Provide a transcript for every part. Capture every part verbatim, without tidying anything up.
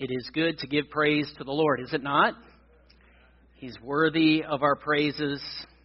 It is good to give praise to the Lord, is it not? He's worthy of our praises.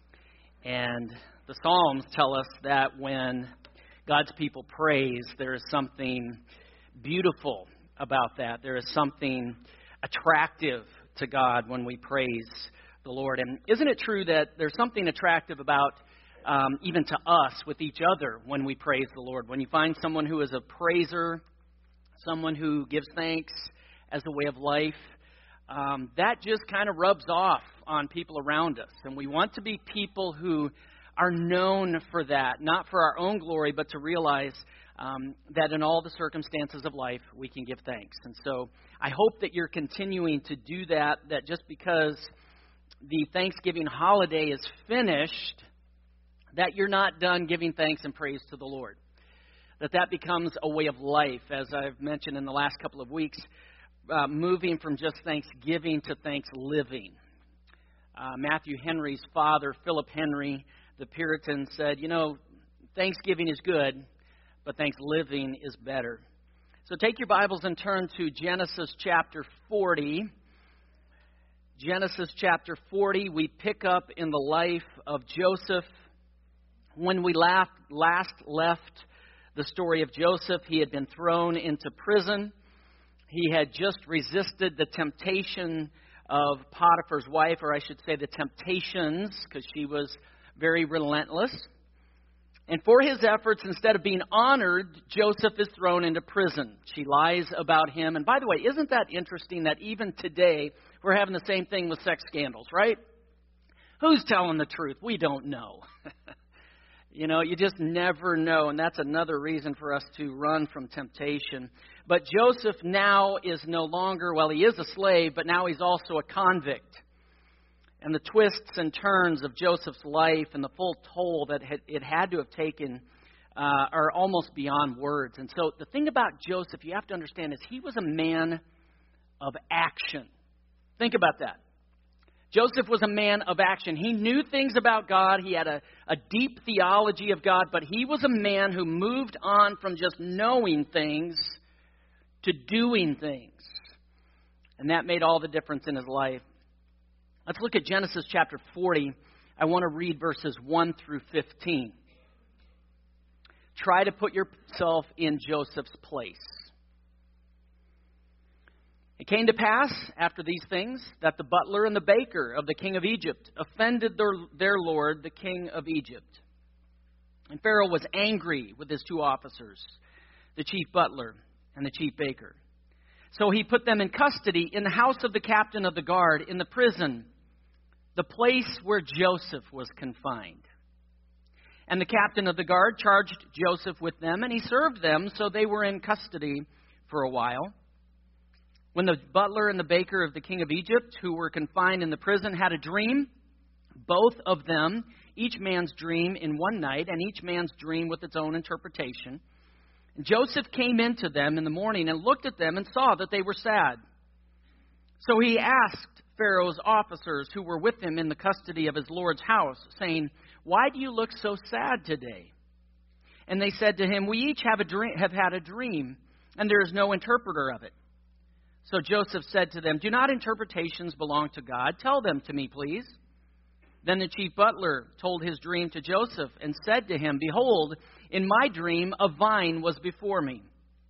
And the Psalms tell us that when God's people praise, there is something beautiful about that. There is something attractive to God when we praise the Lord. And isn't it true that there's something attractive about um, even to us with each other when we praise the Lord? When you find someone who is a praiser, someone who gives thanks as a way of life, um, that just kind of rubs off on people around us. And we want to be people who are known for that, not for our own glory, but to realize um, that in all the circumstances of life, we can give thanks. And so I hope that you're continuing to do that, that just because the Thanksgiving holiday is finished, that you're not done giving thanks and praise to the Lord. That that becomes a way of life, as I've mentioned in the last couple of weeks. Uh, moving from just thanksgiving to thanks living. Uh, Matthew Henry's father, Philip Henry, the Puritan, said, you know, Thanksgiving is good, but thanks living is better. So take your Bibles and turn to Genesis chapter forty. Genesis chapter forty, we pick up in the life of Joseph. When we last, last left the story of Joseph, he had been thrown into prison. He had just resisted the temptation of Potiphar's wife, or I should say the temptations, because she was very relentless. And for his efforts, instead of being honored, Joseph is thrown into prison. She lies about him. And by the way, isn't that interesting that even today we're having the same thing with sex scandals, right? Who's telling the truth? We don't know. You know, you just never know, and that's another reason for us to run from temptation. But Joseph now is no longer, well, he is a slave, but now he's also a convict. And the twists and turns of Joseph's life and the full toll that it had to have taken uh, are almost beyond words. And so the thing about Joseph, you have to understand, is he was a man of action. Think about that. Joseph was a man of action. He knew things about God. He had a, a deep theology of God, but he was a man who moved on from just knowing things to doing things. And that made all the difference in his life. Let's look at Genesis chapter forty. I want to read verses one through fifteen. Try to put yourself in Joseph's place. It came to pass, after these things, that the butler and the baker of the king of Egypt offended their, their lord, the king of Egypt. And Pharaoh was angry with his two officers, the chief butler and the chief baker. So he put them in custody in the house of the captain of the guard, in the prison, the place where Joseph was confined. And the captain of the guard charged Joseph with them, and he served them, so they were in custody for a while. When the butler and the baker of the king of Egypt, who were confined in the prison, had a dream, both of them, each man's dream in one night, and each man's dream with its own interpretation. And Joseph came into them in the morning and looked at them and saw that they were sad. So he asked Pharaoh's officers who were with him in the custody of his lord's house, saying, "Why do you look so sad today?" And they said to him, "We each have a dream, have had a dream, and there is no interpreter of it." So Joseph said to them, "Do not interpretations belong to God? Tell them to me, please." Then the chief butler told his dream to Joseph and said to him, "Behold, in my dream a vine was before me,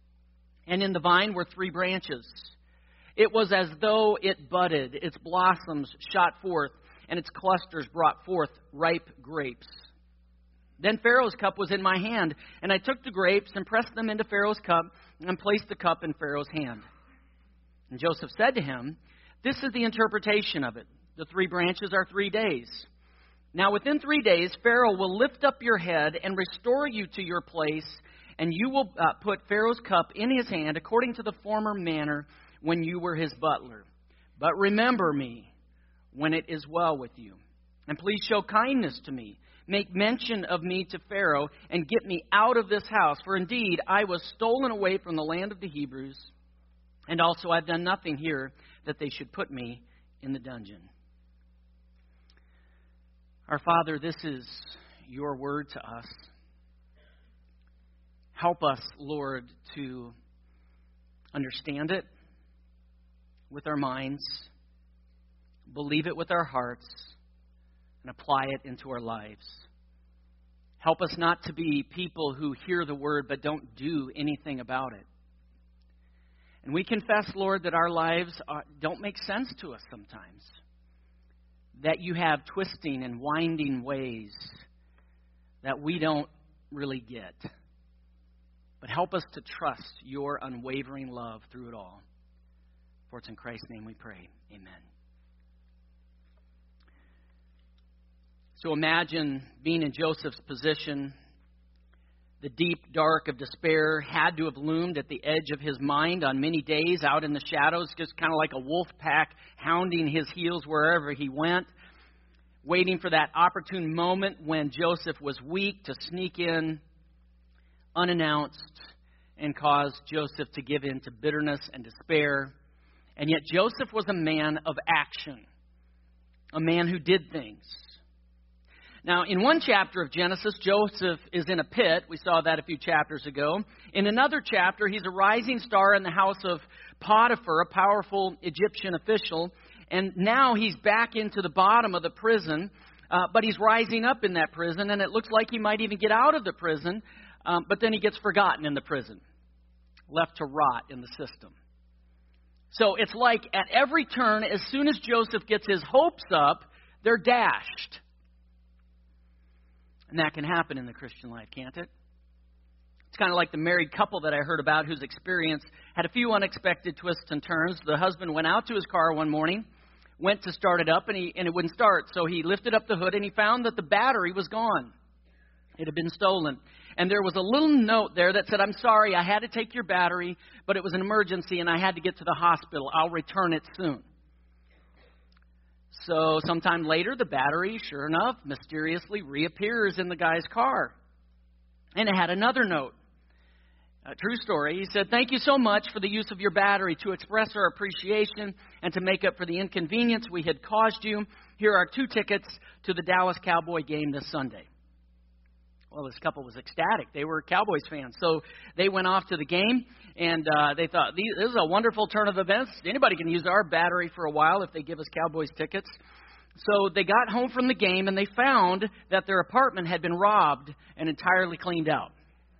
and in the vine were three branches. It was as though it budded, its blossoms shot forth, and its clusters brought forth ripe grapes. Then Pharaoh's cup was in my hand, and I took the grapes and pressed them into Pharaoh's cup and placed the cup in Pharaoh's hand." And Joseph said to him, "This is the interpretation of it. The three branches are three days. Now within three days, Pharaoh will lift up your head and restore you to your place, and you will uh, put Pharaoh's cup in his hand according to the former manner when you were his butler. But remember me when it is well with you. And please show kindness to me. Make mention of me to Pharaoh and get me out of this house. For indeed, I was stolen away from the land of the Hebrews. And also I've done nothing here that they should put me in the dungeon." Our Father, this is your word to us. Help us, Lord, to understand it, with our minds, believe it with our hearts, and apply it into our lives. Help us not to be people who hear the word but don't do anything about it. And we confess, Lord, that our lives are, don't make sense to us sometimes. That you have twisting and winding ways that we don't really get. But help us to trust your unwavering love through it all. For it's in Christ's name we pray. Amen. So imagine being in Joseph's position. The deep dark of despair had to have loomed at the edge of his mind on many days, out in the shadows, just kind of like a wolf pack hounding his heels wherever he went, waiting for that opportune moment when Joseph was weak to sneak in unannounced and cause Joseph to give in to bitterness and despair. And yet Joseph was a man of action, a man who did things. Now, in one chapter of Genesis, Joseph is in a pit. We saw that a few chapters ago. In another chapter, he's a rising star in the house of Potiphar, a powerful Egyptian official. And now he's back into the bottom of the prison, uh, but he's rising up in that prison, and it looks like he might even get out of the prison, um, but then he gets forgotten in the prison, left to rot in the system. So it's like at every turn, as soon as Joseph gets his hopes up, they're dashed. And that can happen in the Christian life, can't it? It's kind of like the married couple that I heard about whose experience had a few unexpected twists and turns. The husband went out to his car one morning, went to start it up, and, he, and it wouldn't start. So he lifted up the hood, and he found that the battery was gone. It had been stolen. And there was a little note there that said, "I'm sorry, I had to take your battery, but it was an emergency, and I had to get to the hospital. I'll return it soon." So sometime later, the battery, sure enough, mysteriously reappears in the guy's car. And it had another note. A true story. He said, "Thank you so much for the use of your battery. To express our appreciation and to make up for the inconvenience we had caused you, here are two tickets to the Dallas Cowboy game this Sunday." Well, this couple was ecstatic. They were Cowboys fans. So they went off to the game, and uh, they thought, this is a wonderful turn of events. Anybody can use our battery for a while if they give us Cowboys tickets. So they got home from the game, and they found that their apartment had been robbed and entirely cleaned out.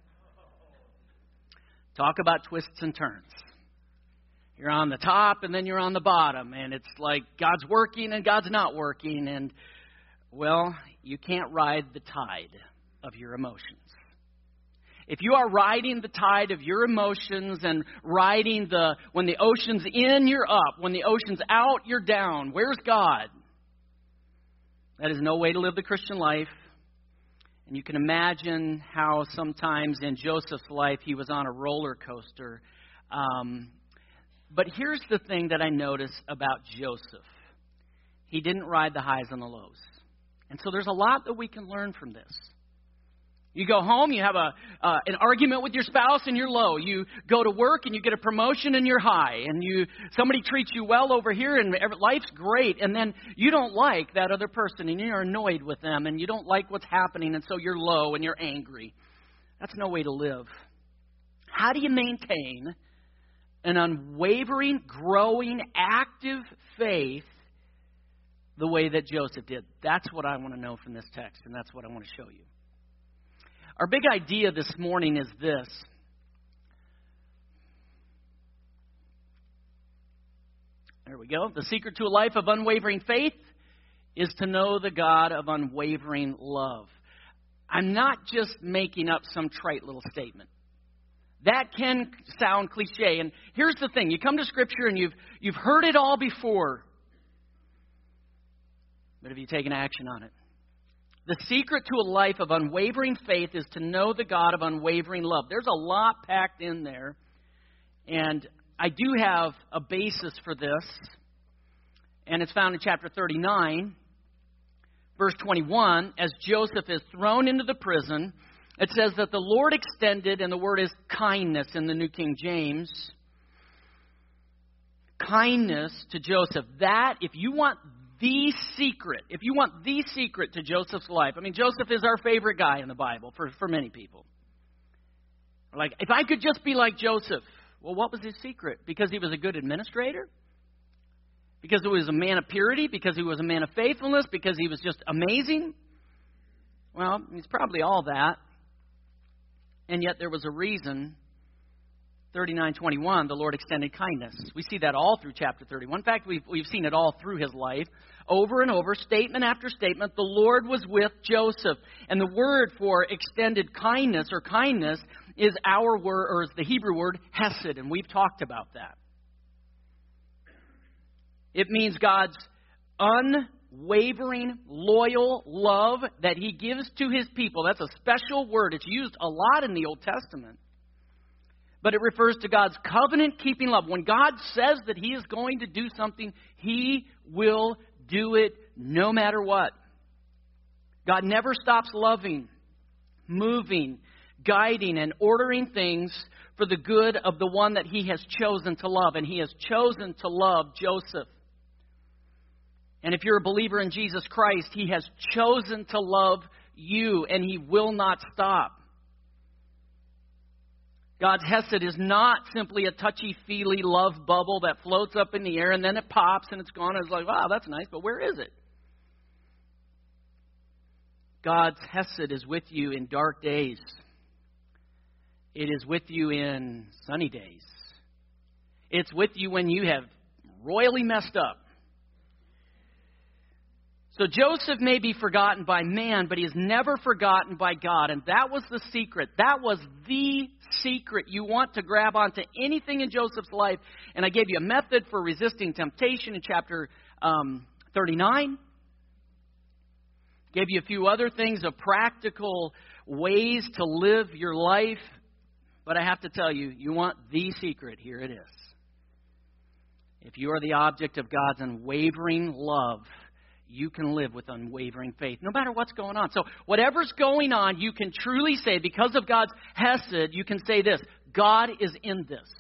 Talk about twists and turns. You're on the top, and then you're on the bottom, and it's like God's working and God's not working, and, well, you can't ride the tide of your emotions. If you are riding the tide of your emotions and riding the, when the ocean's in, you're up. When the ocean's out, you're down. Where's God? That is no way to live the Christian life. And you can imagine how sometimes in Joseph's life he was on a roller coaster. Um, but here's the thing that I notice about Joseph. He didn't ride the highs and the lows. And so there's a lot that we can learn from this. You go home, you have a uh, an argument with your spouse, and you're low. You go to work, and you get a promotion, and you're high. And you somebody treats you well over here, and life's great. And then you don't like that other person, and you're annoyed with them, and you don't like what's happening, and so you're low, and you're angry. That's no way to live. How do you maintain an unwavering, growing, active faith the way that Joseph did? That's what I want to know from this text, and that's what I want to show you. Our big idea this morning is this. There we go. The secret to a life of unwavering faith is to know the God of unwavering love. I'm not just making up some trite little statement. That can sound cliche. And here's the thing. You come to Scripture and you've you've heard it all before. But have you taken action on it? The secret to a life of unwavering faith is to know the God of unwavering love. There's a lot packed in there. And I do have a basis for this. And it's found in chapter thirty-nine, verse twenty-one. As Joseph is thrown into the prison, it says that the Lord extended, and the word is kindness in the New King James. Kindness to Joseph. That, if you want the secret, if you want the secret to Joseph's life, I mean, Joseph is our favorite guy in the Bible for, for many people. Like, if I could just be like Joseph. Well, what was his secret? Because he was a good administrator? Because he was a man of purity? Because he was a man of faithfulness? Because he was just amazing? Well, he's probably all that. And yet there was a reason. thirty-nine twenty-one, the Lord extended kindness. We see that all through chapter thirty-one. In fact, we've, we've seen it all through his life. Over and over, statement after statement, the Lord was with Joseph. And the word for extended kindness or kindness is our word, or is the Hebrew word hesed. And we've talked about that. It means God's unwavering, loyal love that he gives to his people. That's a special word. It's used a lot in the Old Testament. But it refers to God's covenant-keeping love. When God says that he is going to do something, he will do it no matter what. God never stops loving, moving, guiding, and ordering things for the good of the one that he has chosen to love. And he has chosen to love Joseph. And if you're a believer in Jesus Christ, he has chosen to love you, and he will not stop. God's hesed is not simply a touchy-feely love bubble that floats up in the air and then it pops and it's gone. And it's like, wow, that's nice, but where is it? God's hesed is with you in dark days. It is with you in sunny days. It's with you when you have royally messed up. So Joseph may be forgotten by man, but he is never forgotten by God. And that was the secret. That was the secret. You want to grab onto anything in Joseph's life. And I gave you a method for resisting temptation in chapter um, thirty-nine. Gave you a few other things of practical ways to live your life. But I have to tell you, you want the secret. Here it is. If you are the object of God's unwavering love, you can live with unwavering faith, no matter what's going on. So whatever's going on, you can truly say, because of God's hesed, you can say this: God is in this.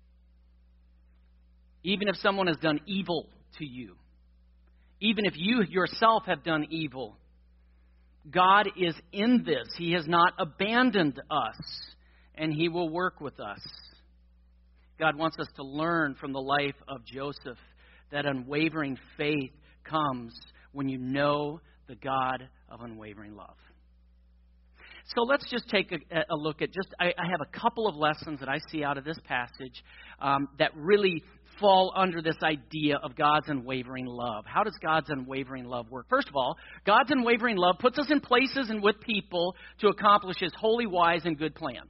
Even if someone has done evil to you, even if you yourself have done evil, God is in this. He has not abandoned us, and he will work with us. God wants us to learn from the life of Joseph that unwavering faith comes when you know the God of unwavering love. So let's just take a, a look at just, I, I have a couple of lessons that I see out of this passage um, that really fall under this idea of God's unwavering love. How does God's unwavering love work? First of all, God's unwavering love puts us in places and with people to accomplish his holy, wise, and good plans.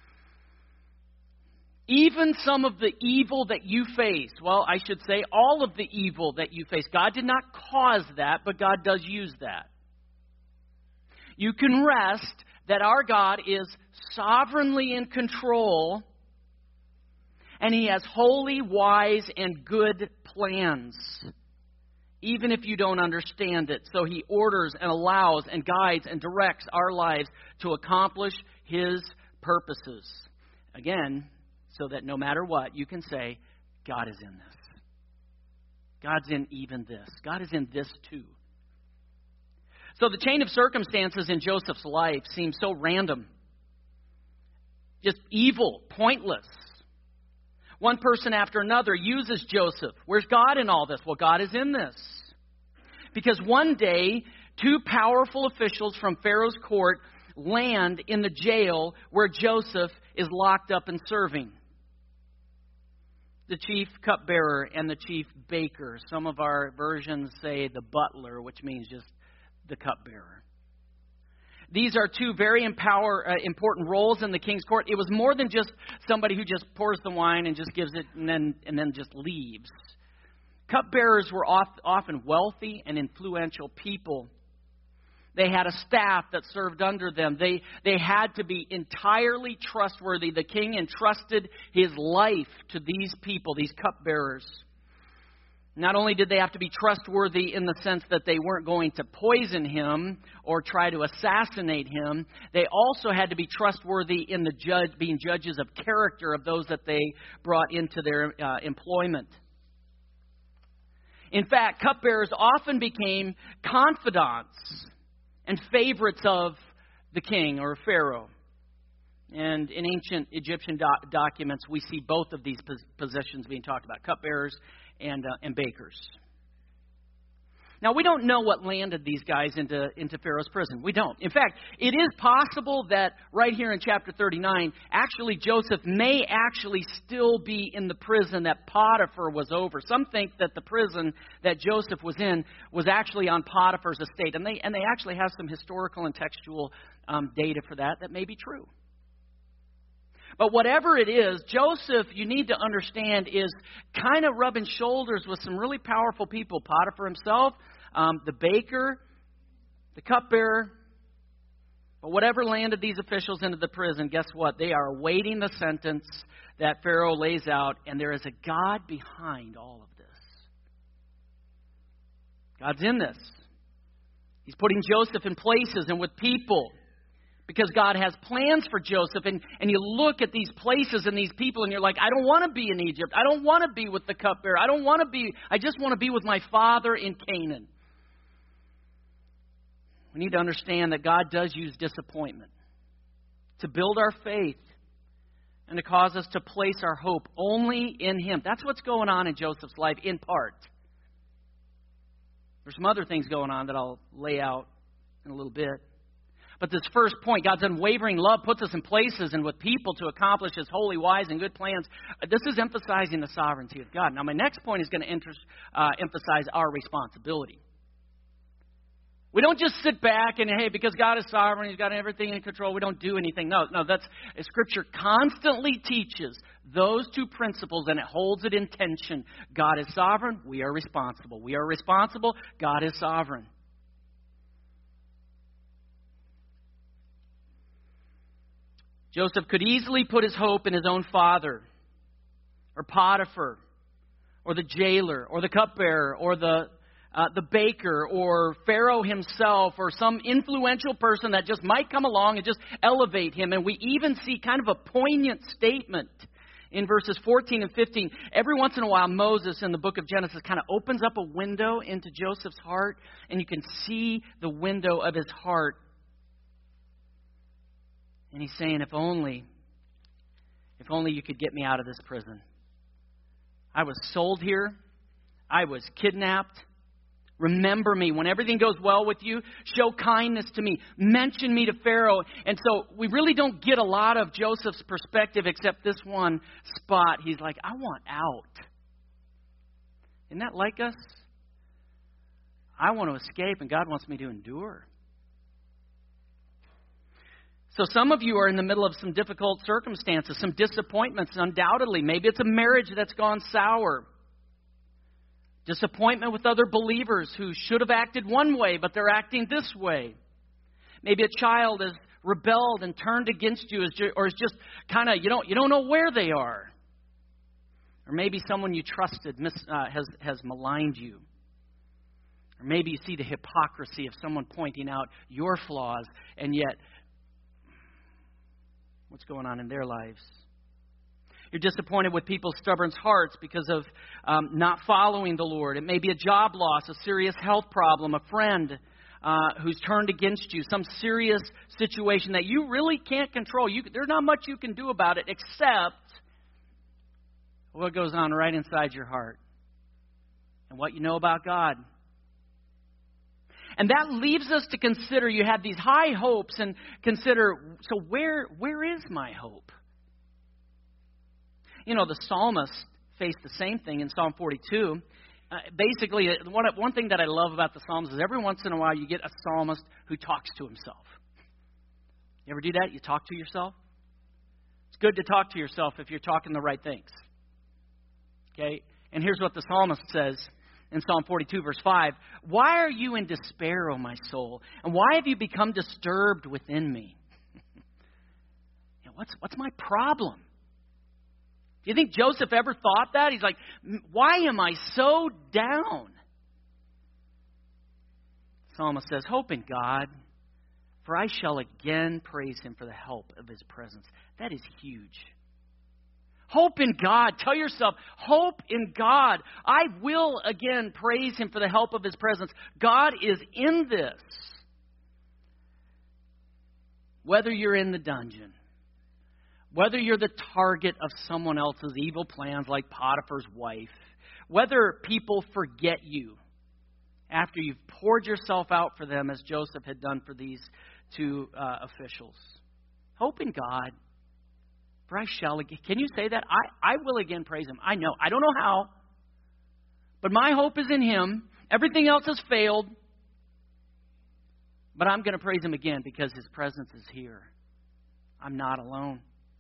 Even some of the evil that you face, well, I should say all of the evil that you face, God did not cause that, but God does use that. You can rest that our God is sovereignly in control, and he has holy, wise, and good plans, even if you don't understand it. So he orders and allows and guides and directs our lives to accomplish his purposes. Again, so that no matter what, you can say, God is in this. God's in even this. God is in this too. So the chain of circumstances in Joseph's life seems so random. Just evil, pointless. One person after another uses Joseph. Where's God in all this? Well, God is in this. Because one day, two powerful officials from Pharaoh's court land in the jail where Joseph is locked up and serving. The chief cupbearer and the chief baker. Some of our versions say the butler, which means just the cupbearer. These are two very empower, uh, important roles in the king's court. It was more than just somebody who just pours the wine and just gives it and then and then just leaves. Cupbearers were oft, often wealthy and influential people. They had a staff that served under them. They, they had to be entirely trustworthy. The king entrusted his life to these people, these cupbearers. Not only did they have to be trustworthy in the sense that they weren't going to poison him or try to assassinate him, they also had to be trustworthy in the judge, being judges of character of those that they brought into their uh, employment. In fact, cupbearers often became confidants and favorites of the king or Pharaoh. And in ancient Egyptian doc- documents, we see both of these pos- positions being talked about, cupbearers and, uh, and bakers. Now, we don't know what landed these guys into, into Pharaoh's prison. We don't. In fact, it is possible that right here in chapter thirty-nine, actually Joseph may actually still be in the prison that Potiphar was over. Some think that the prison that Joseph was in was actually on Potiphar's estate. And they, and they actually have some historical and textual um, data for that that may be true. But whatever it is, Joseph, you need to understand, is kind of rubbing shoulders with some really powerful people. Potiphar himself, um, the baker, the cupbearer. But whatever landed these officials into the prison, guess what? They are awaiting the sentence that Pharaoh lays out, and there is a God behind all of this. God's in this. He's putting Joseph in places and with people, because God has plans for Joseph. And, and you look at these places and these people and you're like, I don't want to be in Egypt. I don't want to be with the cupbearer. I don't want to be, I just want to be with my father in Canaan. We need to understand that God does use disappointment to build our faith and to cause us to place our hope only in Him. That's what's going on in Joseph's life, in part. There's some other things going on that I'll lay out in a little bit. But this first point, God's unwavering love puts us in places and with people to accomplish His holy, wise, and good plans. This is emphasizing the sovereignty of God. Now, my next point is going to inter- uh, emphasize our responsibility. We don't just sit back and, hey, because God is sovereign, He's got everything in control, we don't do anything. No, no, that's Scripture constantly teaches those two principles, and it holds it in tension. God is sovereign, we are responsible. We are responsible, God is sovereign. Joseph could easily put his hope in his own father, or Potiphar, or the jailer, or the cupbearer, or the uh, the baker, or Pharaoh himself, or some influential person that just might come along and just elevate him. And we even see kind of a poignant statement in verses fourteen and fifteen. Every once in a while, Moses in the book of Genesis kind of opens up a window into Joseph's heart, and you can see the window of his heart. And he's saying, if only, if only you could get me out of this prison. I was sold here. I was kidnapped. Remember me. When everything goes well with you, show kindness to me. Mention me to Pharaoh. And so we really don't get a lot of Joseph's perspective except this one spot. He's like, I want out. Isn't that like us? I want to escape, and God wants me to endure. So some of you are in the middle of some difficult circumstances, some disappointments, undoubtedly. Maybe it's a marriage that's gone sour. Disappointment with other believers who should have acted one way, but they're acting this way. Maybe a child has rebelled and turned against you, or is just kind of, you don't, you don't know where they are. Or maybe someone you trusted mis, uh, has, has maligned you. Or maybe you see the hypocrisy of someone pointing out your flaws, and yet what's going on in their lives. You're disappointed with people's stubborn hearts because of um, not following the Lord. It may be a job loss, a serious health problem, a friend uh, who's turned against you, some serious situation that you really can't control. You, there's not much you can do about it except what goes on right inside your heart and what you know about God. And that leaves us to consider, you have these high hopes, and consider, so where where is my hope? You know, the psalmist faced the same thing in Psalm forty-two. Uh, basically, one, one thing that I love about the Psalms is every once in a while you get a psalmist who talks to himself. You ever do that? You talk to yourself? It's good to talk to yourself if you're talking the right things. Okay? And here's what the psalmist says in Psalm forty-two, verse five. Why are you in despair, O my soul? And why have you become disturbed within me? You know, what's, what's my problem? Do you think Joseph ever thought that? He's like, why am I so down? The psalmist says, hope in God, for I shall again praise Him for the help of His presence. That is huge. Hope in God. Tell yourself, hope in God. I will again praise Him for the help of His presence. God is in this. Whether you're in the dungeon, whether you're the target of someone else's evil plans like Potiphar's wife, whether people forget you after you've poured yourself out for them as Joseph had done for these two uh, officials. Hope in God, for I shall again. Can you say that? I, I will again praise Him. I know. I don't know how, but my hope is in Him. Everything else has failed, but I'm going to praise Him again because His presence is here. I'm not alone.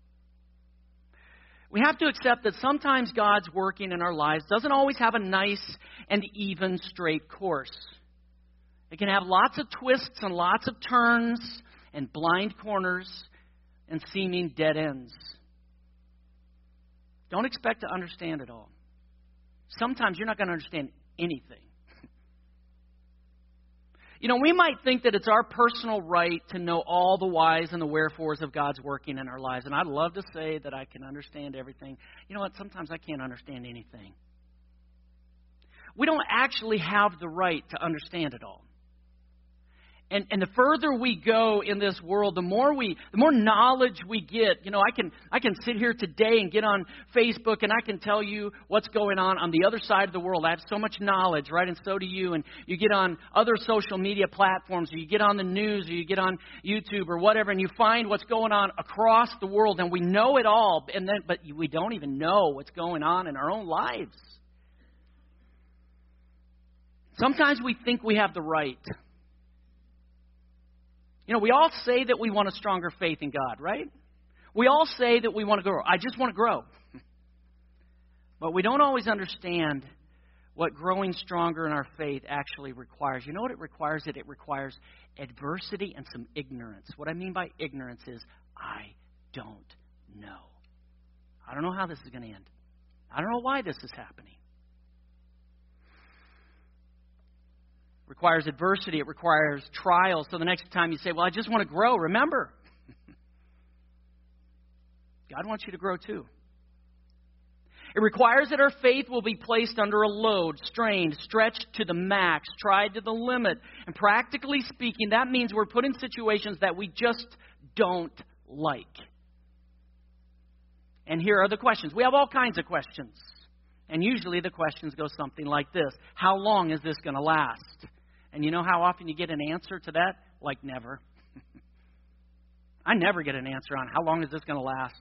We have to accept that sometimes God's working in our lives doesn't always have a nice and even straight course. It can have lots of twists and lots of turns and blind corners and seeming dead ends. Don't expect to understand it all. Sometimes you're not going to understand anything. You know, we might think that it's our personal right to know all the whys and the wherefores of God's working in our lives. And I'd love to say that I can understand everything. You know what? Sometimes I can't understand anything. We don't actually have the right to understand it all. And, and the further we go in this world, the more we, the more knowledge we get. You know, I can I can sit here today and get on Facebook and I can tell you what's going on on the other side of the world. I have so much knowledge, right? And so do you. And you get on other social media platforms, or you get on the news, or you get on YouTube or whatever, and you find what's going on across the world, and we know it all. And then, but we don't even know what's going on in our own lives. Sometimes we think we have the right. You know, we all say that we want a stronger faith in God, right? We all say that we want to grow. I just want to grow. But we don't always understand what growing stronger in our faith actually requires. You know what it requires? It, it requires adversity and some ignorance. What I mean by ignorance is I don't know. I don't know how this is going to end. I don't know why this is happening. Requires adversity. It requires trials. So the next time you say, well, I just want to grow, remember, God wants you to grow too. It requires that our faith will be placed under a load, strained, stretched to the max, tried to the limit. And practically speaking, that means we're put in situations that we just don't like. And here are the questions. We have all kinds of questions. And usually the questions go something like this. How long is this going to last? And you know how often you get an answer to that? Like never. I never get an answer on how long is this going to last.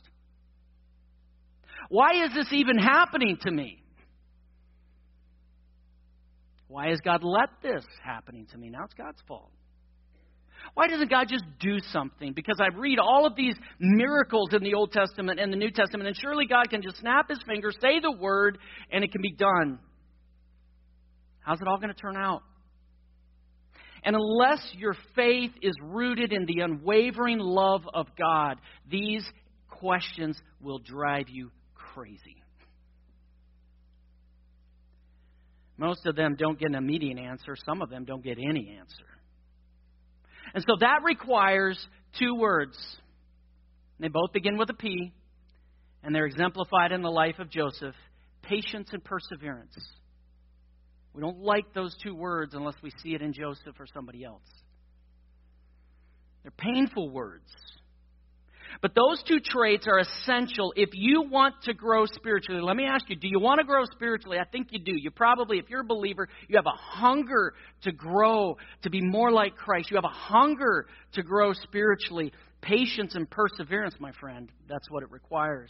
Why is this even happening to me? Why has God let this happening to me? Now it's God's fault. Why doesn't God just do something? Because I read all of these miracles in the Old Testament and the New Testament, and surely God can just snap His finger, say the word, and it can be done. How's it all going to turn out? And unless your faith is rooted in the unwavering love of God, these questions will drive you crazy. Most of them don't get an immediate answer. Some of them don't get any answer. And so that requires two words. They both begin with a P, and they're exemplified in the life of Joseph: patience and perseverance. We don't like those two words unless we see it in Joseph or somebody else. They're painful words. But those two traits are essential if you want to grow spiritually. Let me ask you, do you want to grow spiritually? I think you do. You probably, if you're a believer, you have a hunger to grow, to be more like Christ. You have a hunger to grow spiritually. Patience and perseverance, my friend, that's what it requires.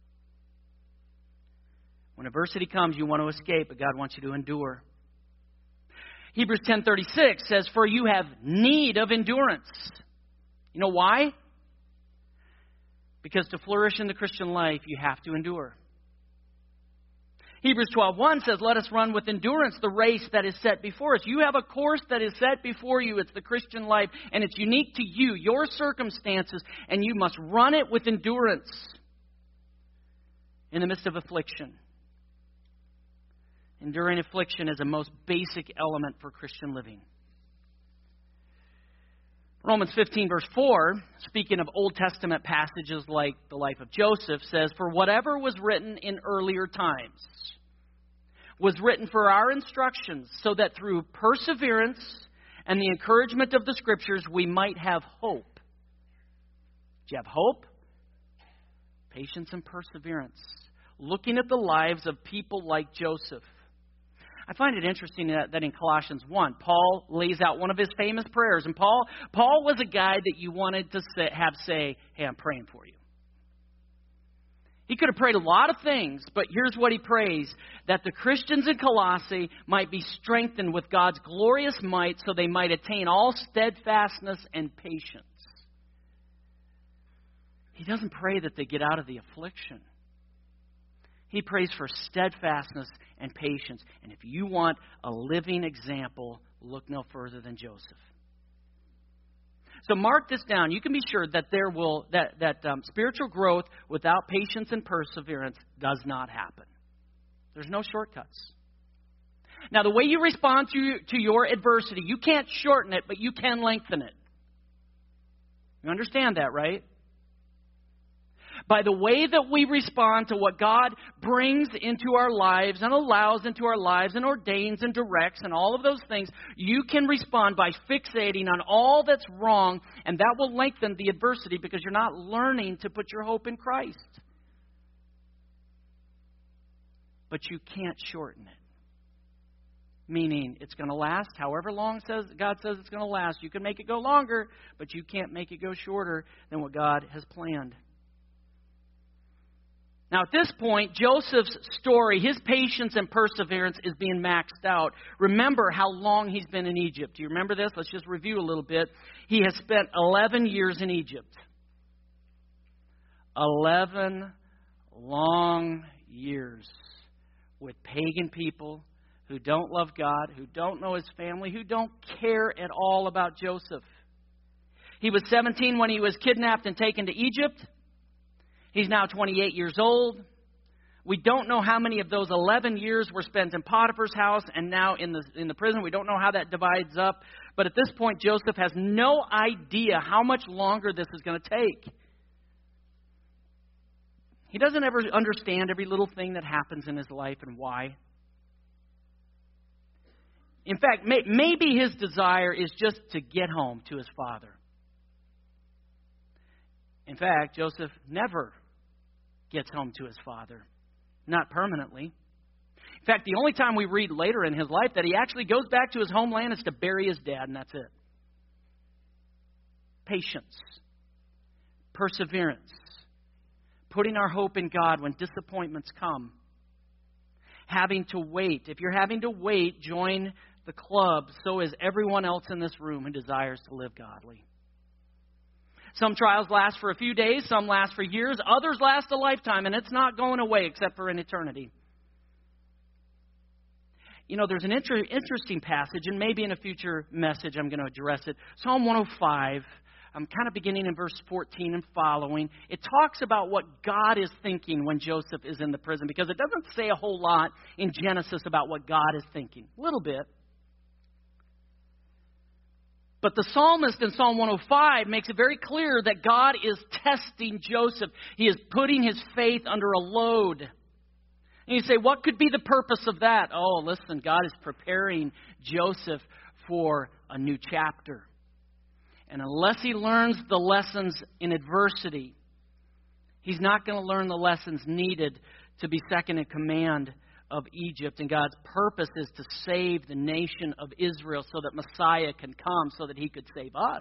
When adversity comes, you want to escape, but God wants you to endure. Hebrews ten thirty-six says, for you have need of endurance. You know why? Because to flourish in the Christian life, you have to endure. Hebrews twelve one says, let us run with endurance the race that is set before us. You have a course that is set before you. It's the Christian life, and it's unique to you, your circumstances, and you must run it with endurance in the midst of affliction. Enduring affliction is a most basic element for Christian living. Romans fifteen verse four, speaking of Old Testament passages like the life of Joseph, says, for whatever was written in earlier times was written for our instructions, so that through perseverance and the encouragement of the Scriptures we might have hope. Do you have hope? Patience and perseverance. Looking at the lives of people like Joseph. I find it interesting that, that in Colossians one, Paul lays out one of his famous prayers. And Paul Paul was a guy that you wanted to say, have say, hey, I'm praying for you. He could have prayed a lot of things, but here's what he prays: that the Christians in Colossae might be strengthened with God's glorious might so they might attain all steadfastness and patience. He doesn't pray that they get out of the affliction. He prays for steadfastness and patience. And if you want a living example, look no further than Joseph. So mark this down. You can be sure that there will that that um, spiritual growth without patience and perseverance does not happen. There's no shortcuts. Now, the way you respond to to your adversity, you can't shorten it, but you can lengthen it. You understand that, right? By the way that we respond to what God brings into our lives and allows into our lives and ordains and directs and all of those things, you can respond by fixating on all that's wrong, and that will lengthen the adversity because you're not learning to put your hope in Christ. But you can't shorten it. Meaning it's going to last however long says God says it's going to last. You can make it go longer, but you can't make it go shorter than what God has planned. Now, at this point, Joseph's story, his patience and perseverance is being maxed out. Remember how long he's been in Egypt. Do you remember this? Let's just review a little bit. He has spent eleven years in Egypt. eleven long years with pagan people who don't love God, who don't know his family, who don't care at all about Joseph. He was seventeen when he was kidnapped and taken to Egypt. He's now twenty-eight years old. We don't know how many of those eleven years were spent in Potiphar's house and now in the in the prison. We don't know how that divides up. But at this point, Joseph has no idea how much longer this is going to take. He doesn't ever understand every little thing that happens in his life and why. In fact, may, maybe his desire is just to get home to his father. In fact, Joseph never gets home to his father. Not permanently. In fact, the only time we read later in his life that he actually goes back to his homeland is to bury his dad, and that's it. Patience. Perseverance. Putting our hope in God when disappointments come. Having to wait. If you're having to wait, join the club. So is everyone else in this room who desires to live godly. Some trials last for a few days, some last for years, others last a lifetime, and it's not going away except for an eternity. You know, there's an inter- interesting passage, and maybe in a future message I'm going to address it. Psalm one oh five, I'm kind of beginning in verse fourteen and following. It talks about what God is thinking when Joseph is in the prison, because it doesn't say a whole lot in Genesis about what God is thinking. A little bit. But the psalmist in Psalm one oh five makes it very clear that God is testing Joseph. He is putting his faith under a load. And you say, what could be the purpose of that? Oh, listen, God is preparing Joseph for a new chapter. And unless he learns the lessons in adversity, he's not going to learn the lessons needed to be second in command of Egypt. And God's purpose is to save the nation of Israel so that Messiah can come so that he could save us.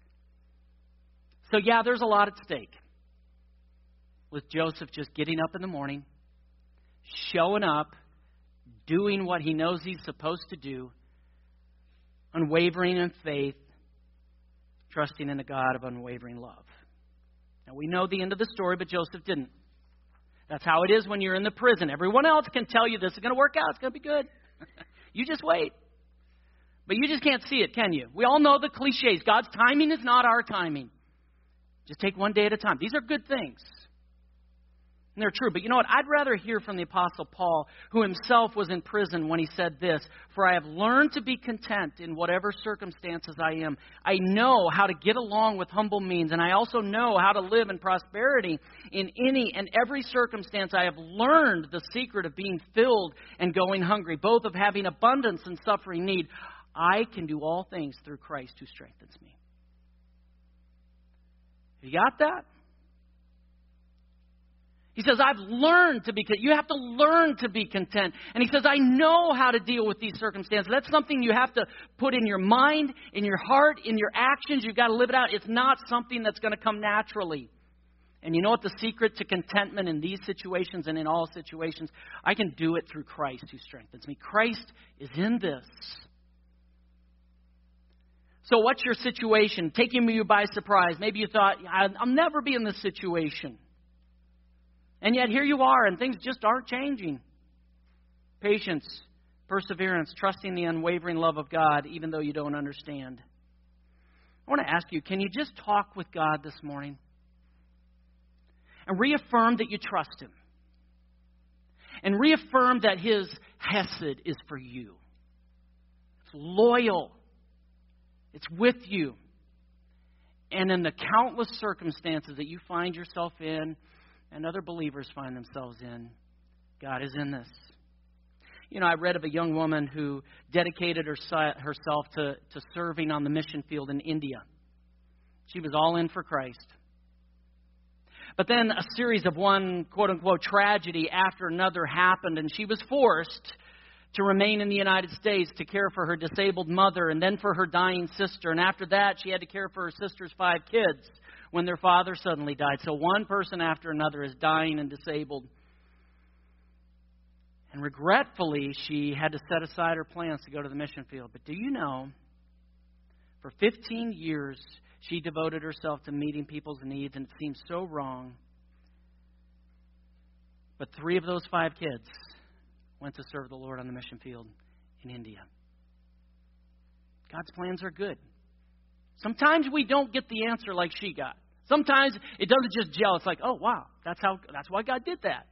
So yeah, there's a lot at stake with Joseph just getting up in the morning, showing up, doing what he knows he's supposed to do, unwavering in faith, trusting in the God of unwavering love. Now we know the end of the story, but Joseph didn't. That's how it is when you're in the prison. Everyone else can tell you this is going to work out. It's going to be good. You just wait. But you just can't see it, can you? We all know the cliches. God's timing is not our timing. Just take one day at a time. These are good things. And they're true. But you know what? I'd rather hear from the Apostle Paul, who himself was in prison when he said this, "For I have learned to be content in whatever circumstances I am. I know how to get along with humble means, and I also know how to live in prosperity. In any and every circumstance I have learned the secret of being filled and going hungry, both of having abundance and suffering need. I can do all things through Christ who strengthens me." You got that? He says, I've learned to be content. You have to learn to be content. And he says, I know how to deal with these circumstances. That's something you have to put in your mind, in your heart, in your actions. You've got to live it out. It's not something that's going to come naturally. And you know what the secret to contentment in these situations and in all situations? I can do it through Christ who strengthens me. Christ is in this. So what's your situation? Taking you by surprise. Maybe you thought, I'll never be in this situation. And yet here you are, and things just aren't changing. Patience, perseverance, trusting the unwavering love of God, even though you don't understand. I want to ask you, can you just talk with God this morning? And reaffirm that you trust Him. And reaffirm that His hesed is for you. It's loyal. It's with you. And in the countless circumstances that you find yourself in, and other believers find themselves in, God is in this. You know, I read of a young woman who dedicated herself to, to serving on the mission field in India. She was all in for Christ. But then a series of one, quote-unquote, tragedy after another happened, and she was forced to remain in the United States to care for her disabled mother and then for her dying sister. And after that, she had to care for her sister's five kids when their father suddenly died. So one person after another is dying and disabled. And regretfully, she had to set aside her plans to go to the mission field. But do you know, for fifteen years, she devoted herself to meeting people's needs, and it seems so wrong. But three of those five kids went to serve the Lord on the mission field in India. God's plans are good. Sometimes we don't get the answer like she got. Sometimes it doesn't just gel. It's like, oh, wow, that's how. That's why God did that.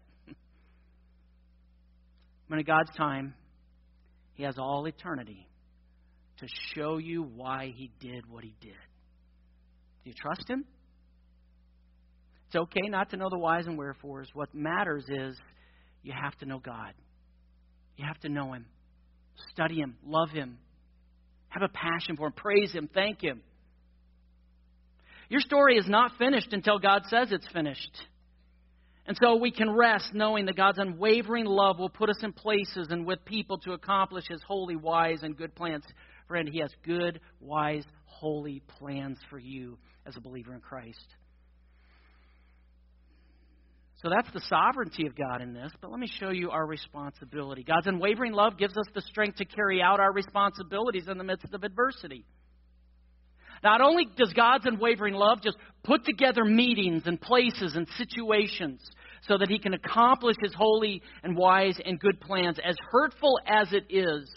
But in God's time, He has all eternity to show you why He did what He did. Do you trust Him? It's okay not to know the whys and wherefores. What matters is you have to know God. You have to know Him. Study Him. Love Him. Have a passion for Him. Praise Him. Thank Him. Your story is not finished until God says it's finished. And so we can rest knowing that God's unwavering love will put us in places and with people to accomplish His holy, wise, and good plans. Friend, He has good, wise, holy plans for you as a believer in Christ. So that's the sovereignty of God in this, but let me show you our responsibility. God's unwavering love gives us the strength to carry out our responsibilities in the midst of adversity. Not only does God's unwavering love just put together meetings and places and situations so that He can accomplish His holy and wise and good plans, as hurtful as it is.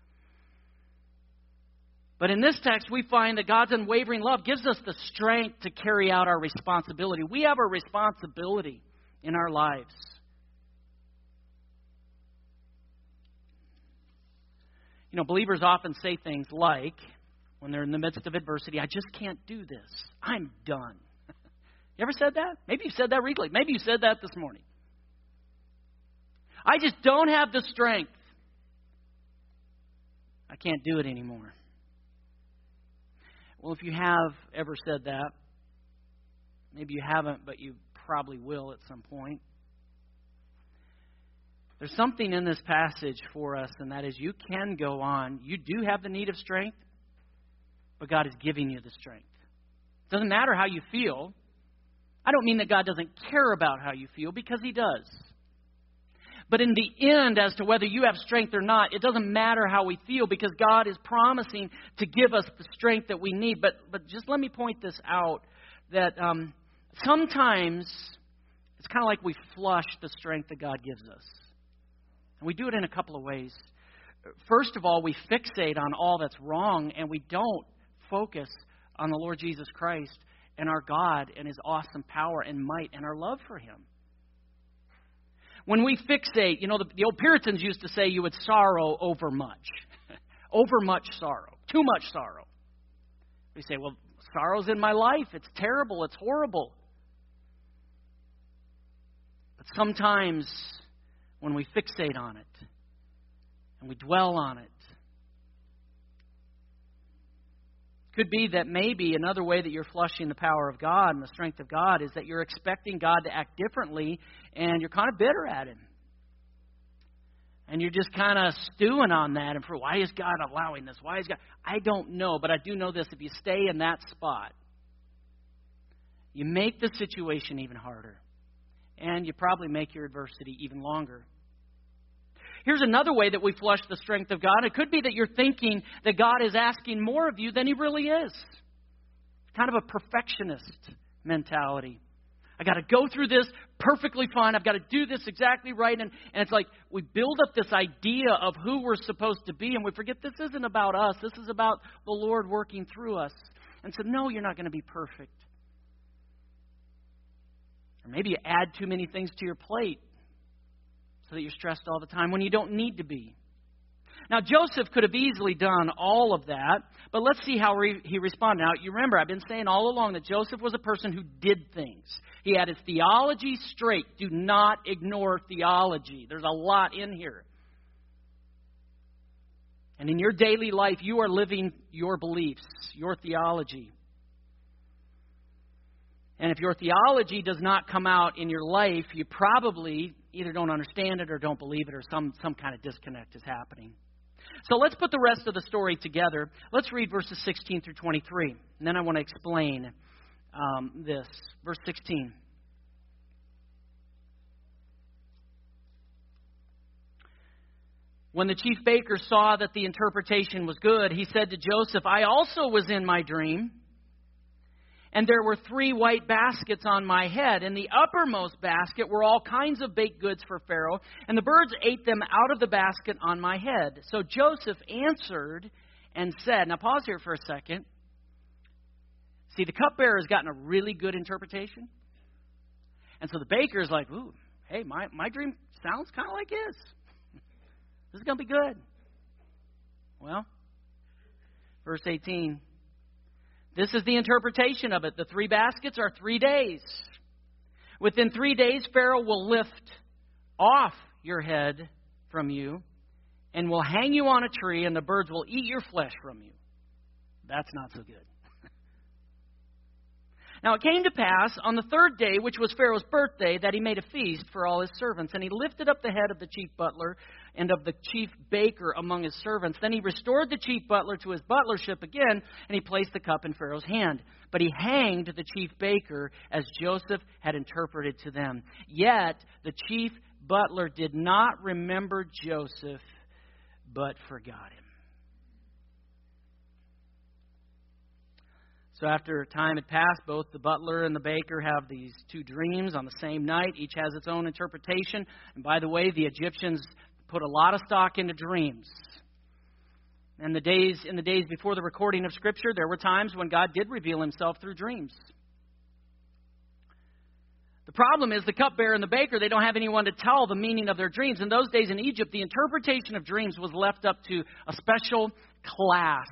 But in this text, we find that God's unwavering love gives us the strength to carry out our responsibility. We have a responsibility in our lives. You know, believers often say things like, when they're in the midst of adversity, I just can't do this. I'm done. You ever said that? Maybe you said that recently. Maybe you said that this morning. I just don't have the strength. I can't do it anymore. Well, if you have ever said that, maybe you haven't, but you probably will at some point. There's something in this passage for us, and that is you can go on. You do have the need of strength, but God is giving you the strength. It doesn't matter how you feel. I don't mean that God doesn't care about how you feel, because He does. But in the end, as to whether you have strength or not, it doesn't matter how we feel, because God is promising to give us the strength that we need. But but just let me point this out, that um, sometimes it's kind of like we flush the strength that God gives us. And we do it in a couple of ways. First of all, we fixate on all that's wrong, and we don't focus on the Lord Jesus Christ and our God and His awesome power and might and our love for Him. When we fixate, you know, the, the old Puritans used to say you would sorrow over much. Over much sorrow. Too much sorrow. We say, well, sorrow's in my life. It's terrible. It's horrible. But sometimes when we fixate on it and we dwell on it, Could be that maybe another way that you're flushing the power of God and the strength of God is that you're expecting God to act differently, and you're kind of bitter at Him. And you're just kind of stewing on that. And for why is God allowing this? Why is God? I don't know, but I do know this. If you stay in that spot, you make the situation even harder. And you probably make your adversity even longer. Here's another way that we flush the strength of God. It could be that you're thinking that God is asking more of you than He really is. Kind of a perfectionist mentality. I got to go through this perfectly fine. I've got to do this exactly right. And, and it's like we build up this idea of who we're supposed to be, and we forget this isn't about us. This is about the Lord working through us. And so, no, you're not going to be perfect. Or maybe you add too many things to your plate so that you're stressed all the time when you don't need to be. Now, Joseph could have easily done all of that, but let's see how re- he responded. Now, you remember, I've been saying all along that Joseph was a person who did things. He had his theology straight. Do not ignore theology. There's a lot in here. And in your daily life, you are living your beliefs, your theology. And if your theology does not come out in your life, you probably either don't understand it or don't believe it, or some, some kind of disconnect is happening. So let's put the rest of the story together. Let's read verses sixteen through twenty-three. And then I want to explain um, this. Verse sixteen. When the chief baker saw that the interpretation was good, he said to Joseph, I also was in my dream, and there were three white baskets on my head. In the uppermost basket were all kinds of baked goods for Pharaoh, and the birds ate them out of the basket on my head. So Joseph answered and said, now pause here for a second. See, the cupbearer has gotten a really good interpretation. And so the baker is like, ooh, hey, my, my dream sounds kind of like his. This is going to be good. Well, verse eighteen. This is the interpretation of it. The three baskets are three days. Within three days, Pharaoh will lift off your head from you and will hang you on a tree, and the birds will eat your flesh from you. That's not so good. Now it came to pass on the third day, which was Pharaoh's birthday, that he made a feast for all his servants. And he lifted up the head of the chief butler and of the chief baker among his servants. Then he restored the chief butler to his butlership again, and he placed the cup in Pharaoh's hand. But he hanged the chief baker as Joseph had interpreted to them. Yet the chief butler did not remember Joseph, but forgot him. So after time had passed, both the butler and the baker have these two dreams on the same night. Each has its own interpretation. And by the way, the Egyptians put a lot of stock into dreams. And the days in the days before the recording of Scripture, there were times when God did reveal Himself through dreams. The problem is the cupbearer and the baker, they don't have anyone to tell the meaning of their dreams. In those days in Egypt, the interpretation of dreams was left up to a special class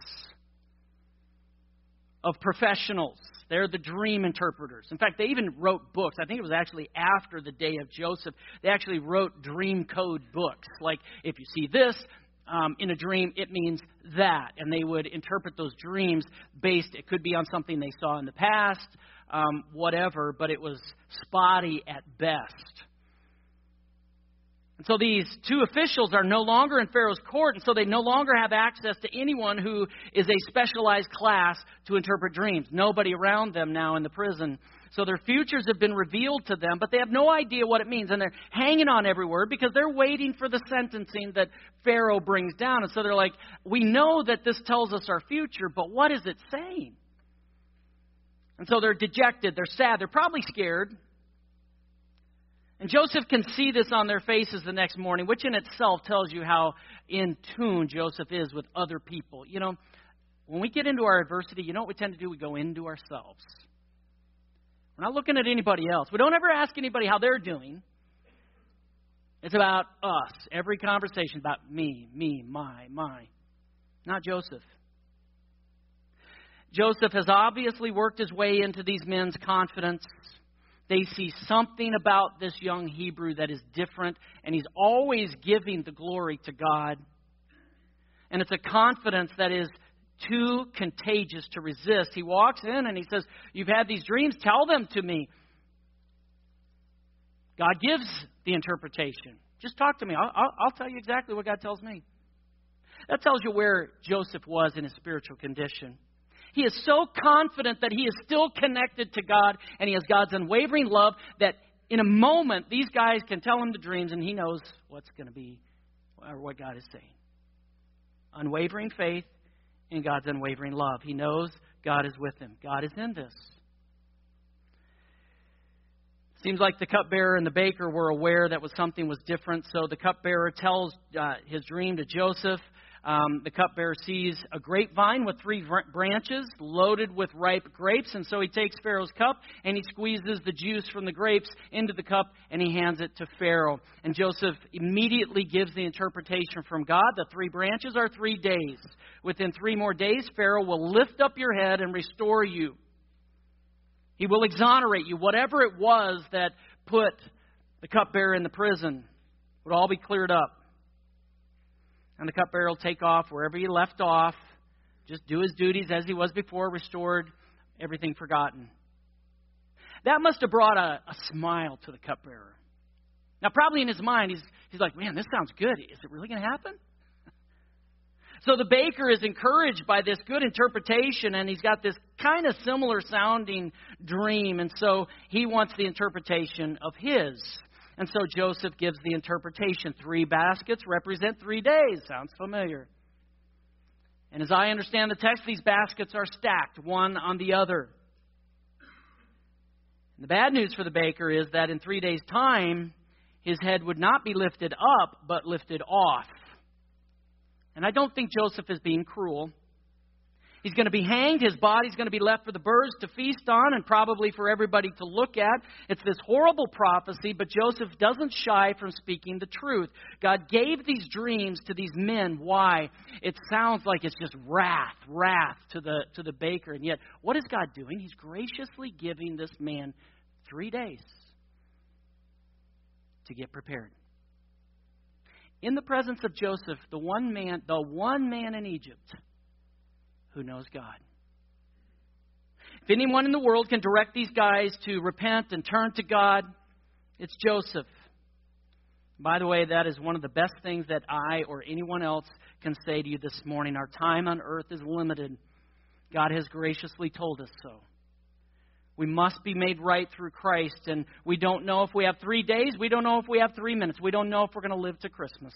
of professionals. They're the dream interpreters. In fact, they even wrote books. I think it was actually after the day of Joseph. They actually wrote dream code books. Like, if you see this um, in a dream, it means that. And they would interpret those dreams based, it could be on something they saw in the past, um, whatever, but it was spotty at best. And so these two officials are no longer in Pharaoh's court, and so they no longer have access to anyone who is a specialized class to interpret dreams. Nobody around them now in the prison. So their futures have been revealed to them, but they have no idea what it means. And they're hanging on every word because they're waiting for the sentencing that Pharaoh brings down. And so they're like, we know that this tells us our future, but what is it saying? And so they're dejected, they're sad, they're probably scared. And Joseph can see this on their faces the next morning, which in itself tells you how in tune Joseph is with other people. You know, when we get into our adversity, you know what we tend to do? We go into ourselves. We're not looking at anybody else. We don't ever ask anybody how they're doing. It's about us. Every conversation about me, me, my, my. Not Joseph. Joseph has obviously worked his way into these men's confidence. They see something about this young Hebrew that is different, and he's always giving the glory to God. And it's a confidence that is too contagious to resist. He walks in and he says, you've had these dreams, tell them to me. God gives the interpretation. Just talk to me. I'll, I'll, I'll tell you exactly what God tells me. That tells you where Joseph was in his spiritual condition. He is so confident that he is still connected to God and he has God's unwavering love that in a moment these guys can tell him the dreams and he knows what's going to be or what God is saying. Unwavering faith in God's unwavering love. He knows God is with him. God is in this. Seems like the cupbearer and the baker were aware that was something was different. So the cupbearer tells uh, his dream to Joseph. Um, the cupbearer sees a grapevine with three branches loaded with ripe grapes. And so he takes Pharaoh's cup and he squeezes the juice from the grapes into the cup and he hands it to Pharaoh. And Joseph immediately gives the interpretation from God. The three branches are three days. Within three more days, Pharaoh will lift up your head and restore you. He will exonerate you. Whatever it was that put the cupbearer in the prison would all be cleared up. And the cupbearer will take off wherever he left off, just do his duties as he was before, restored, everything forgotten. That must have brought a, a smile to the cupbearer. Now, probably in his mind, he's, he's like, man, this sounds good. Is it really going to happen? So the baker is encouraged by this good interpretation, and he's got this kind of similar sounding dream, and so he wants the interpretation of his. And so Joseph gives the interpretation. Three baskets represent three days. Sounds familiar. And as I understand the text, these baskets are stacked, one on the other. And the bad news for the baker is that in three days' time, his head would not be lifted up, but lifted off. And I don't think Joseph is being cruel. He's going to be hanged. His body's going to be left for the birds to feast on and probably for everybody to look at. It's this horrible prophecy, but Joseph doesn't shy from speaking the truth. God gave these dreams to these men. Why? It sounds like it's just wrath, wrath to the, to the baker. And yet, what is God doing? He's graciously giving this man three days to get prepared. In the presence of Joseph, the one man, the one man in Egypt who knows God. If anyone in the world can direct these guys to repent and turn to God, it's Joseph. By the way, that is one of the best things that I or anyone else can say to you this morning. Our time on earth is limited. God has graciously told us so. We must be made right through Christ, and we don't know if we have three days. We don't know if we have three minutes. We don't know if we're going to live to Christmas.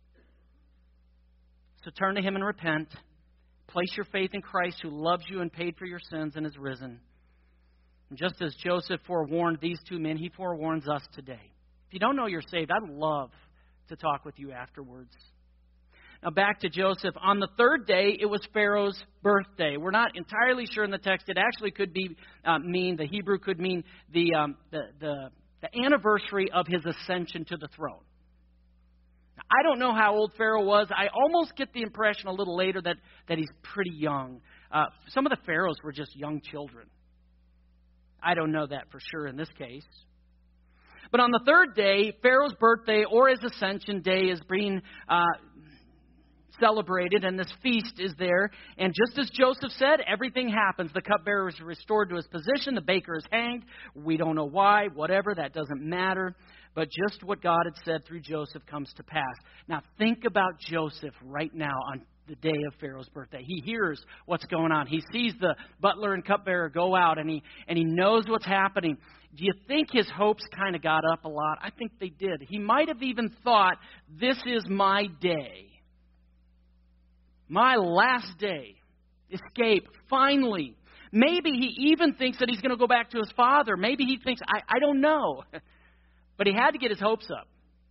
So turn to Him and repent. Place your faith in Christ who loves you and paid for your sins and is risen. And just as Joseph forewarned these two men, he forewarns us today. If you don't know you're saved, I'd love to talk with you afterwards. Now back to Joseph. On the third day, it was Pharaoh's birthday. We're not entirely sure in the text. It actually could be uh, mean, the Hebrew could mean the, um, the, the, the anniversary of his ascension to the throne. Now, I don't know how old Pharaoh was. I almost get the impression a little later that, that he's pretty young. Uh, some of the pharaohs were just young children. I don't know that for sure in this case. But on the third day, Pharaoh's birthday or his ascension day is being uh, celebrated, and this feast is there. And just as Joseph said, everything happens. The cupbearer is restored to his position. The baker is hanged. We don't know why, whatever. That doesn't matter. But just what God had said through Joseph comes to pass. Now think about Joseph right now on the day of Pharaoh's birthday. He hears what's going on. He sees the butler and cupbearer go out, and he and he knows what's happening. Do you think his hopes kind of got up a lot? I think they did. He might have even thought, this is my day. My last day. Escape. Finally. Maybe he even thinks that he's going to go back to his father. Maybe he thinks, I, I don't know. But he had to get his hopes up.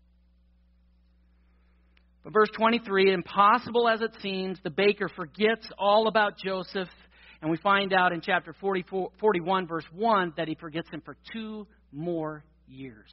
But verse twenty-three, impossible as it seems, the baker forgets all about Joseph. And we find out in chapter forty-four, forty-one, verse one, that he forgets him for two more years.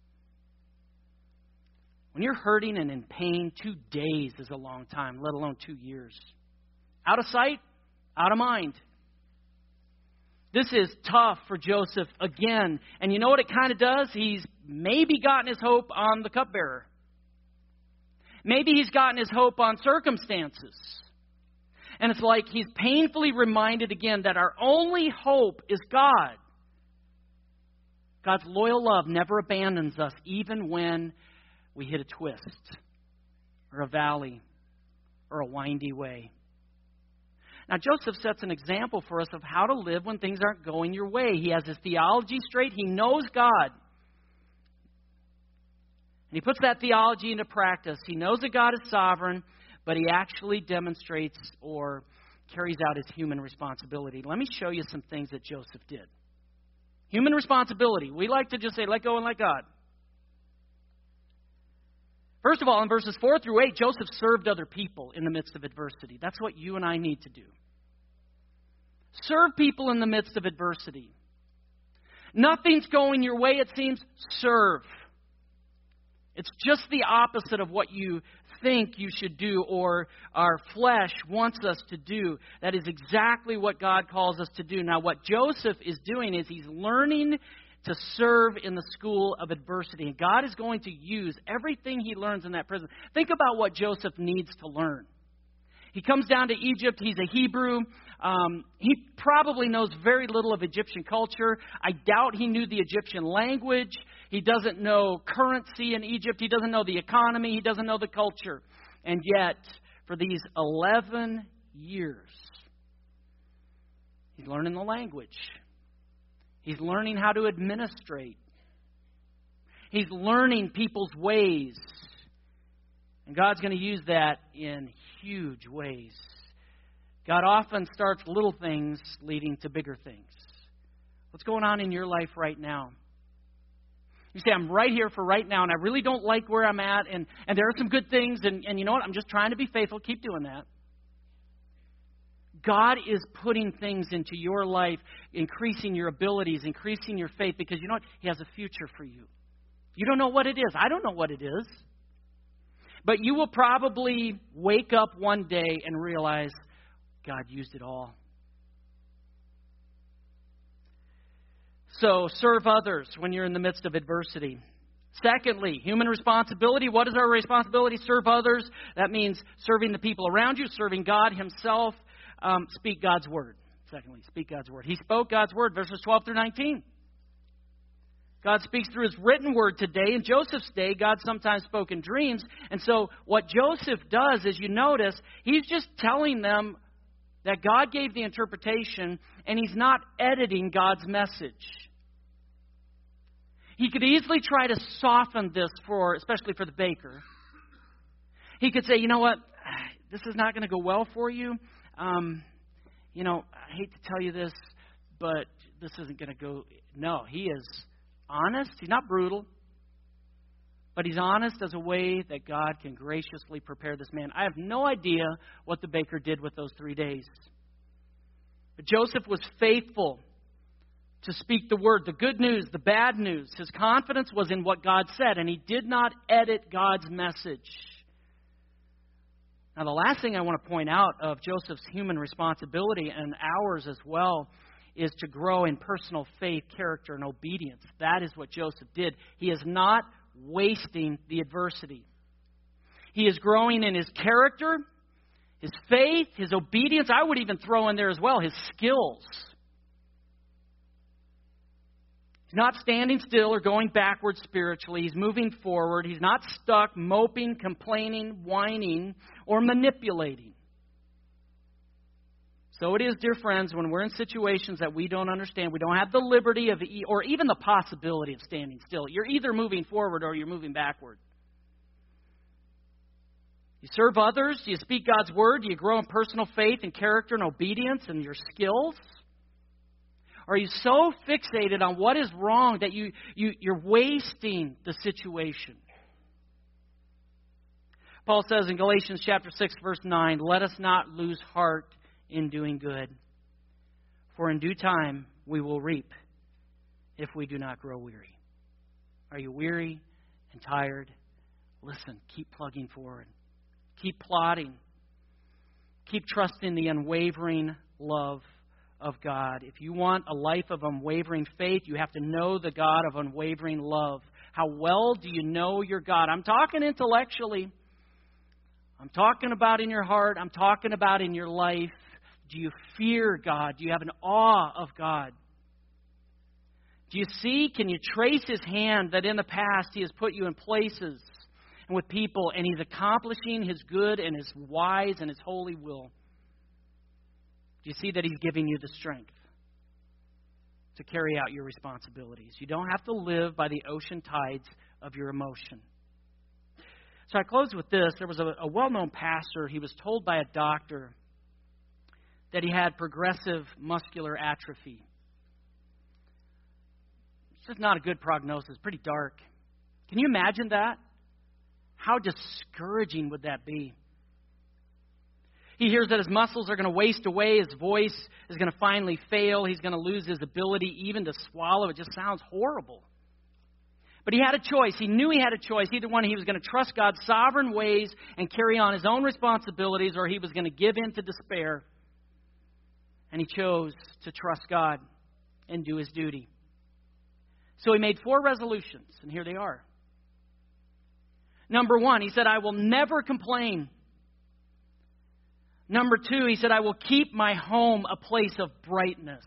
When you're hurting and in pain, two days is a long time, let alone two years. Out of sight, out of mind. This is tough for Joseph again. And you know what it kind of does? He's maybe gotten his hope on the cupbearer. Maybe he's gotten his hope on circumstances. And it's like he's painfully reminded again that our only hope is God. God's loyal love never abandons us, even when we hit a twist or a valley or a windy way. Now, Joseph sets an example for us of how to live when things aren't going your way. He has his theology straight. He knows God. And he puts that theology into practice. He knows that God is sovereign, but he actually demonstrates or carries out his human responsibility. Let me show you some things that Joseph did. Human responsibility. We like to just say, let go and let God. First of all, in verses four through eight, Joseph served other people in the midst of adversity. That's what you and I need to do. Serve people in the midst of adversity. Nothing's going your way, it seems. Serve. It's just the opposite of what you think you should do or our flesh wants us to do. That is exactly what God calls us to do. Now, what Joseph is doing is he's learning to serve in the school of adversity. And God is going to use everything he learns in that prison. Think about what Joseph needs to learn. He comes down to Egypt. He's a Hebrew. Um, he probably knows very little of Egyptian culture. I doubt he knew the Egyptian language. He doesn't know currency in Egypt. He doesn't know the economy. He doesn't know the culture. And yet, for these eleven years, he's learning the language. He's learning how to administrate. He's learning people's ways. And God's going to use that in huge ways. God often starts little things leading to bigger things. What's going on in your life right now? You say, I'm right here for right now, and I really don't like where I'm at, and, and there are some good things, and, and you know what? I'm just trying to be faithful. Keep doing that. God is putting things into your life, increasing your abilities, increasing your faith, because you know what? He has a future for you. You don't know what it is. I don't know what it is. But you will probably wake up one day and realize God used it all. So serve others when you're in the midst of adversity. Secondly, human responsibility. What is our responsibility? Serve others. That means serving the people around you, serving God himself. Um, speak God's word. Secondly, speak God's word. He spoke God's word, verses twelve through nineteen. God speaks through his written word today. In Joseph's day, God sometimes spoke in dreams. And so what Joseph does is, you notice, he's just telling them that God gave the interpretation, and he's not editing God's message. He could easily try to soften this, for, especially for the baker. He could say, you know what, this is not going to go well for you. Um, you know, I hate to tell you this, but this isn't going to go. No, he is honest. He's not brutal. But he's honest as a way that God can graciously prepare this man. I have no idea what the baker did with those three days. But Joseph was faithful to speak the word, the good news, the bad news. His confidence was in what God said, and he did not edit God's message. Now, the last thing I want to point out of Joseph's human responsibility, and ours as well, is to grow in personal faith, character, and obedience. That is what Joseph did. He is not wasting the adversity. He is growing in his character, his faith, his obedience. I would even throw in there as well his skills. He's not standing still or going backwards spiritually. He's moving forward. He's not stuck moping, complaining, whining, or manipulating. So it is, dear friends, when we're in situations that we don't understand, we don't have the liberty of, or even the possibility of standing still. You're either moving forward or you're moving backward. You serve others. You speak God's word. You grow in personal faith and character and obedience and your skills. Are you so fixated on what is wrong that you, you, you're wasting the situation? Paul says in Galatians chapter six, verse nine, let us not lose heart in doing good, for in due time we will reap if we do not grow weary. Are you weary and tired? Listen, keep plugging forward. Keep plodding. Keep trusting the unwavering love of God. If you want a life of unwavering faith, you have to know the God of unwavering love. How well do you know your God? I'm talking intellectually. I'm talking about in your heart. I'm talking about in your life. Do you fear God? Do you have an awe of God? Do you see, can you trace His hand that in the past He has put you in places and with people, and He's accomplishing His good and His wise and His holy will? Do you see that He's giving you the strength to carry out your responsibilities? You don't have to live by the ocean tides of your emotion. So I close with this. There was a, a well-known pastor. He was told by a doctor that he had progressive muscular atrophy. It's just not a good prognosis. Pretty dark. Can you imagine that? How discouraging would that be? He hears that his muscles are going to waste away. His voice is going to finally fail. He's going to lose his ability even to swallow. It just sounds horrible. But he had a choice. He knew he had a choice. Either one, he was going to trust God's sovereign ways and carry on his own responsibilities, or he was going to give in to despair. And he chose to trust God and do his duty. So he made four resolutions, and here they are. Number one, he said, I will never complain. Number two, he said, I will keep my home a place of brightness.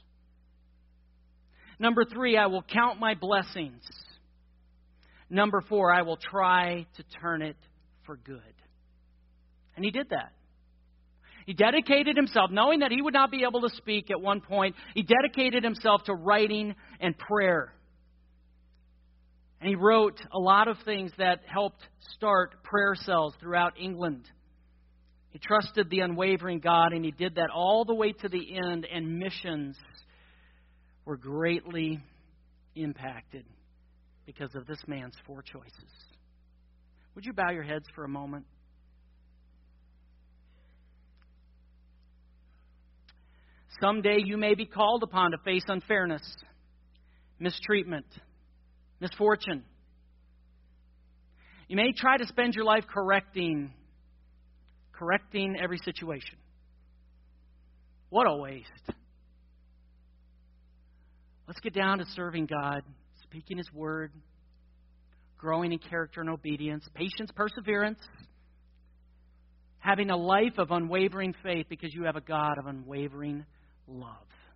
Number three, I will count my blessings. Number four, I will try to turn it for good. And he did that. He dedicated himself, knowing that he would not be able to speak at one point, he dedicated himself to writing and prayer. And he wrote a lot of things that helped start prayer cells throughout England. He trusted the unwavering God, and he did that all the way to the end, and missions were greatly impacted because of this man's four choices. Would you bow your heads for a moment? Someday you may be called upon to face unfairness, mistreatment, misfortune. You may try to spend your life correcting, correcting every situation. What a waste. Let's get down to serving God, speaking His word, growing in character and obedience, patience, perseverance, having a life of unwavering faith because you have a God of unwavering love.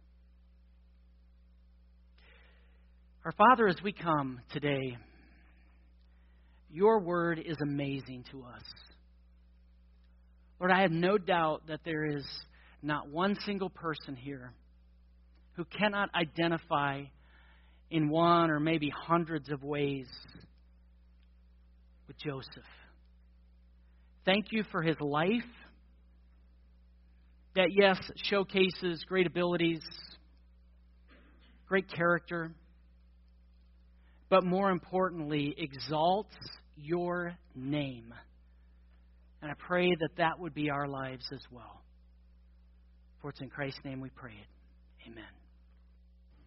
Our Father, as we come today, your word is amazing to us. Lord, I have no doubt that there is not one single person here who cannot identify in one or maybe hundreds of ways with Joseph. Thank you for his life that, yes, showcases great abilities, great character, but more importantly, exalts your name. And I pray that that would be our lives as well. For it's in Christ's name we pray it. Amen.